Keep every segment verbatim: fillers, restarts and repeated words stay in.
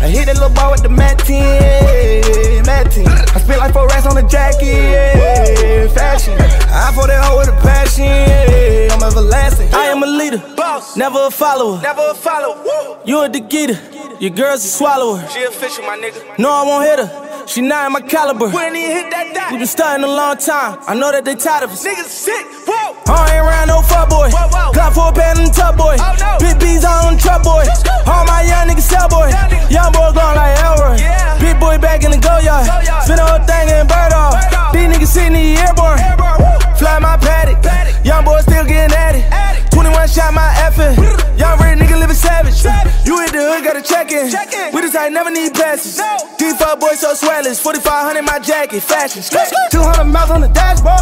I hit that little ball with the Mac ten, Mac ten. I spent like four racks on the jacket, yeah, fashion. I for that hoe with a passion, yeah, I'm everlasting. I am a leader, boss, never a follower, never a follower. Woo. You a Digita, your girl's a swallower. She official, my nigga. No, I won't hit her. She not in my caliber. We ain't even hit that dot. We been starting a long time. I know that they tired of us. Niggas sick. Whoa. I ain't around no fuck boy. Got four pad in the tub boy. Oh, no. Big B's on the truck boy. All my young niggas sell boy. Young boy going like Elroy. Yeah. Big boy back in the go yard. Spin the whole thing in bird off. These niggas sitting in the airborne. Fly my paddock. Young boy still getting at it. twenty-one shot my effing. Young red nigga living savage. You hit the hood, gotta check in. We just ain't never need passes. These fuck boys so swell. forty-five hundred my jacket, fashion. two hundred miles on the dashboard.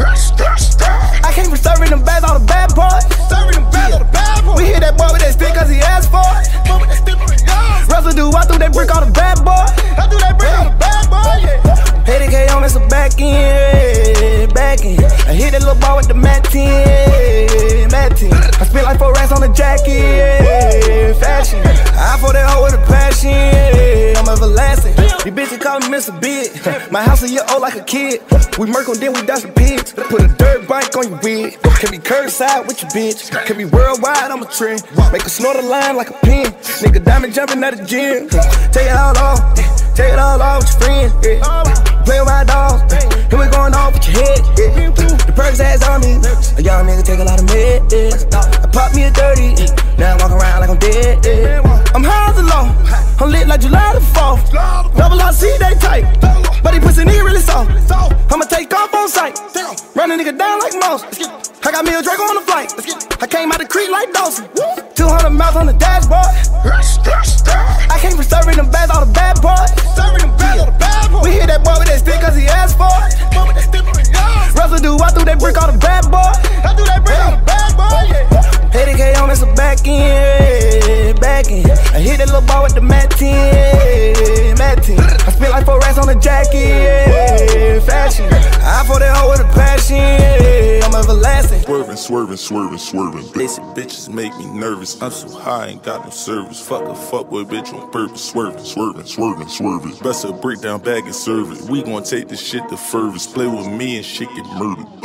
I came from serving them bags all the bad boys. Serving them bags all the bad boys. We hit that boy with that stick cause he asked for it. Residue, I threw that brick on the bad boy. I threw that brick on the bad boy, yeah. eighty K on, that's a back end, back end. I hit that little ball with the Mac ten, Mac ten. I spent like four racks on the jacket, yeah, fashion. I for that hoe with a passion, yeah, I'm everlasting. These bitches call me Mister Big. My house a year old like a kid. We murk on then we dash the pigs. Put a dirt bike on your wig. Can be curbside with your bitch. Can be worldwide, I'm a trend. Make a snort a line like a pin. Nigga diamond jumping at the gym. Take it all off. Take it all off with your friends. Yeah. Play with my dogs. Here we going off with your head. Yeah. The perks ass on me. A young nigga take a lot of meds. I pop me a thirty. Now I walk around like I'm dead. Yeah. I'm high as a law. I'm lit like July the fourth. Double R C, they tight. But he pussy nigga really soft. I'ma take off on sight. Run a nigga down like Mouse. I got me a Draco on the flight. I came out the creek like Dawson. two hundred miles on the dashboard. I came from serving them bags all the bad boys. Serving them bags all the bad boys. We hit that boy with that stick cause he asked for it. Residue, I threw that brick on the bad boy. I threw that brick on the bad boy, yeah. eighty K on, that's a back end, back end. I hit that little ball with the Mac ten, Mac ten. I spent like four racks on the jacket, yeah, fashion. I for that hoe with a passion, yeah, I'm everlasting. Swerving, swerving, swerving, swerving. Basic bitches make me nervous. I'm so high, ain't got no service. Fuck a fuck boy bitch on purpose. Swerving, swerving, swerving, swerving. Best a breakdown bag and serve it. We gon' take this shit the furthest. Play with me and shit get murdered.